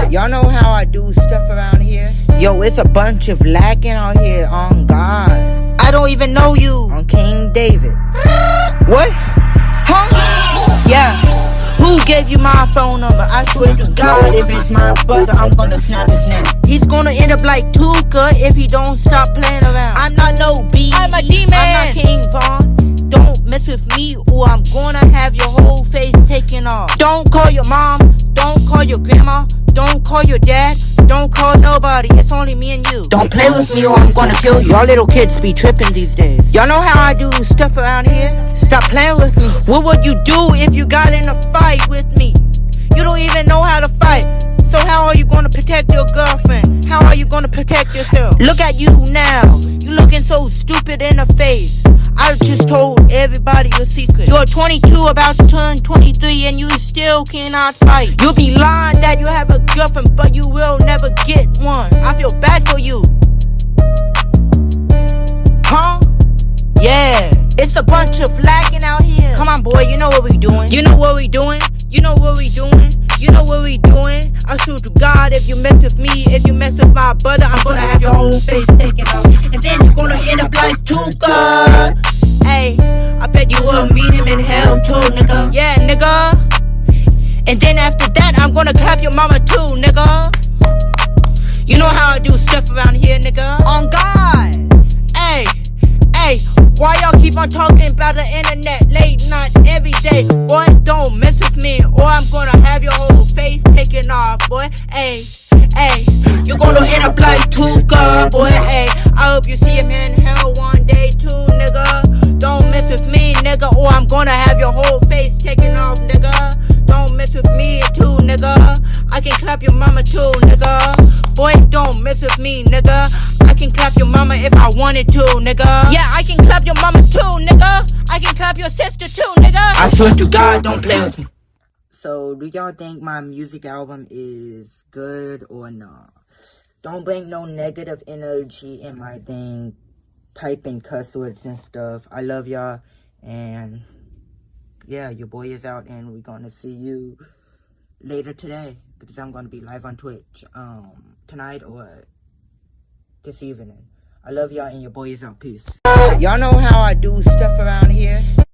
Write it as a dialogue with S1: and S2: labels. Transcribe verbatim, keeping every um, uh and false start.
S1: Y'all know how I do stuff around here? Yo, it's a bunch of lacking out here, on God. I don't even know you. On King David. What? Huh? Yeah. Who gave you my phone number? I swear to God, if it's my brother, I'm gonna snap his neck. He's gonna end up like Tuka if he don't stop playing around. I'm not no B. I'm a D-man. I'm not King Von. Don't mess with me or I'm gonna have your whole face taken off. Don't call your mom. Don't call your grandma. Don't call your dad. Don't call nobody. It's only me and you. Don't play with me or I'm gonna kill you. Y'all little kids be tripping these days. Y'all know how I do stuff around here? Stop playing with me. What would you do if you got in a fight with me? You don't even know how to fight. So how are you gonna protect your girlfriend? How are you gonna protect yourself? Look at you now. You looking so stupid in the face. I just told everybody your secret. You're twenty-two, about to turn twenty-three, and you still cannot fight. You'll be lying that you have a girlfriend, but you will never get one. I feel bad for you. Huh? Yeah. It's a bunch of lacking out here. Come on, boy, you know what we doing. You know what we doing. You know what we doing. You know what we doing. I swear to God, if you mess with me, if you mess with my brother, I'm gonna have your whole face taken off. And then you're gonna end up like Tuka. Hey, I bet you will meet him in hell too, nigga. Yeah, nigga. And then after that, I'm gonna clap your mama too, nigga. You know how I do stuff around here, nigga. On God. Hey, hey, why y'all keep on talking about the internet late night every day? Boy, don't mess with me or I'm gonna have your whole face taken off, boy. Hey, hey, you're gonna end up like Tuka, boy. Hey, I hope you see him in hell one day too, nigga. Don't mess with me, nigga, or I'm gonna have your whole face taken off, nigga. Don't mess with me too, nigga. I can clap your mama too, nigga. Boy, don't mess with me, nigga. I can clap your mama if I wanted to, nigga. Yeah, I can clap your mama too, nigga. I can clap your sister too, nigga. I swear to God, don't play with me. So, do y'all think my music album is good or not? Don't bring no negative energy in my thing. Typing cuss words and stuff. I love y'all. And, yeah, your boy is out and we're gonna see you later today. Because I'm gonna be live on Twitch. Um, tonight or this evening. I love y'all and your boy is out. Peace. Y'all know how I do stuff around here?